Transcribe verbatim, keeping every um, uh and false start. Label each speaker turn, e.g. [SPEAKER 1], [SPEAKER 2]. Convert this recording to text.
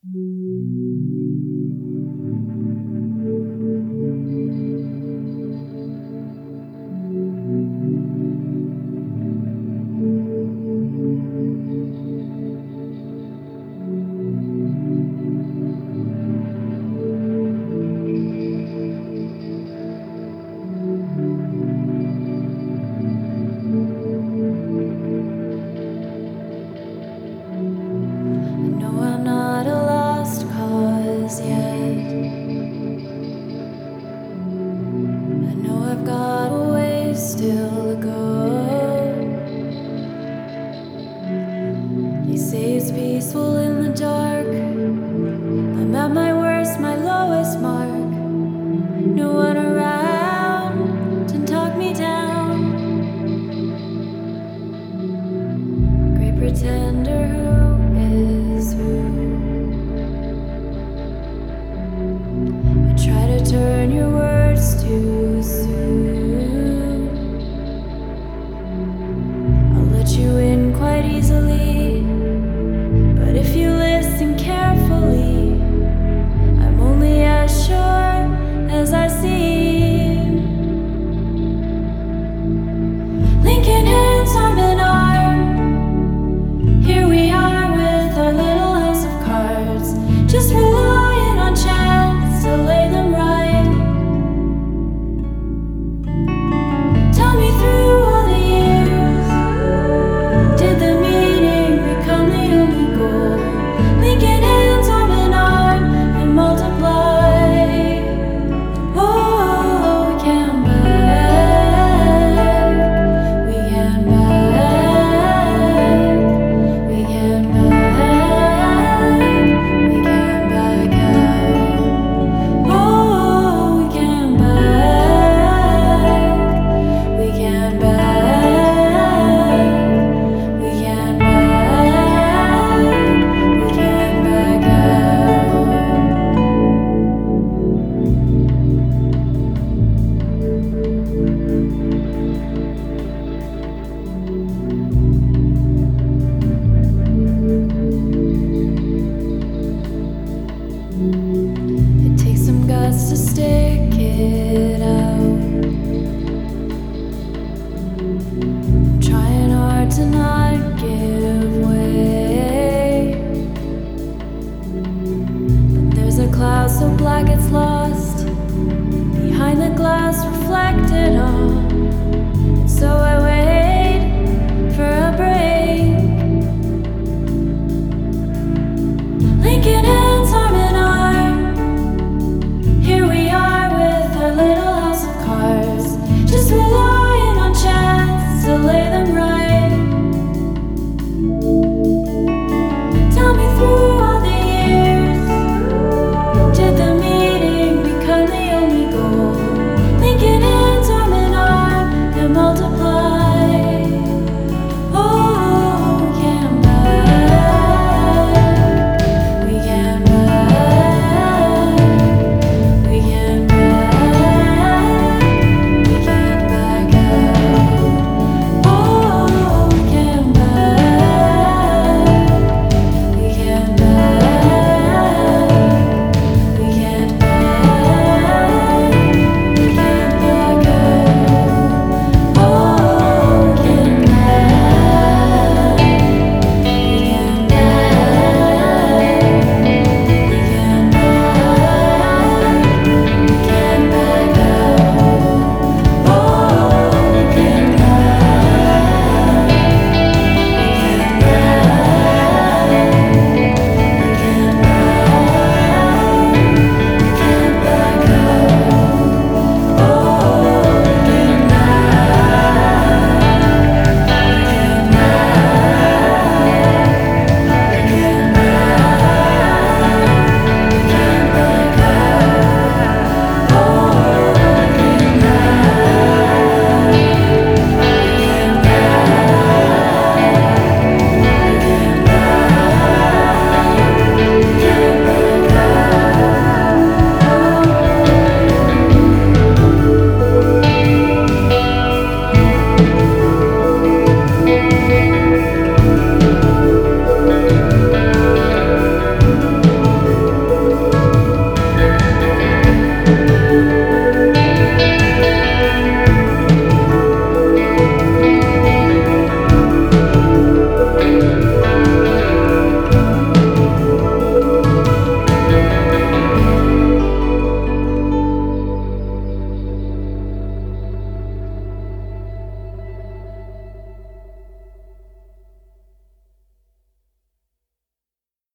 [SPEAKER 1] No, I'm not a lost cause yet. I know I've got a ways still to go. They say it's peaceful in the dark. I'm at my worst, my lowest mark. No one around to talk me down. Great pretender who is who. I try to turn your words too soon. I'll let you in quite easily, but if you listen carefully, I'm only as sure as I seem. Linking hands arm in arm, here we are with our little house of cards, just relying on chance to lay them right. Tell me through all the years, did the meaning become the only goal? Linking hands arm in arm and multiply. Oh, we can back, we can back, we can back, we can back out. Oh, we can back, we can back, we can back, we can back out. It takes some guts to stick it out. I'm trying hard to not give way, but there's a cloud so black it's lost behind the glass reflected on, and so I wait.